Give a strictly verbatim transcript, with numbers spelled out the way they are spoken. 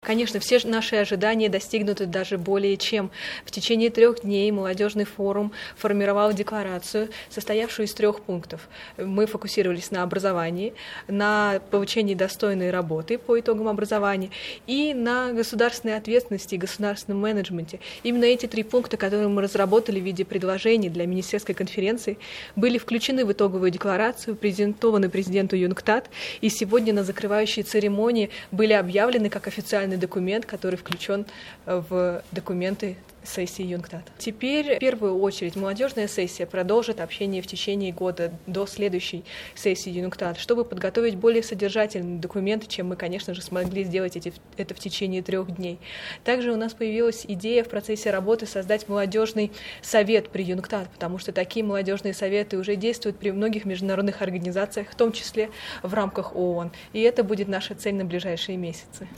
Конечно, все наши ожидания достигнуты даже более чем. В течение трех дней молодежный форум формировал декларацию, состоявшую из трех пунктов. Мы фокусировались на образовании, на повышении достойной работы по итогам образования и на государственной ответственности и государственном менеджменте. Именно эти три пункта, которые мы разработали в виде предложений для министерской конференции, были включены в итоговую декларацию, презентованы президенту ЮНКТАД, и сегодня на закрывающей церемонии были объявлены как официальный документ, который включен в документы сессии ЮНКТАД. Теперь, в первую очередь, молодежная сессия продолжит общение в течение года до следующей сессии ЮНКТАД, чтобы подготовить более содержательные документы, чем мы, конечно же, смогли сделать эти, это в течение трех дней. Также у нас появилась идея в процессе работы создать молодежный совет при ЮНКТАД, потому что такие молодежные советы уже действуют при многих международных организациях, в том числе в рамках ООН. И это будет наша цель на ближайшие месяцы.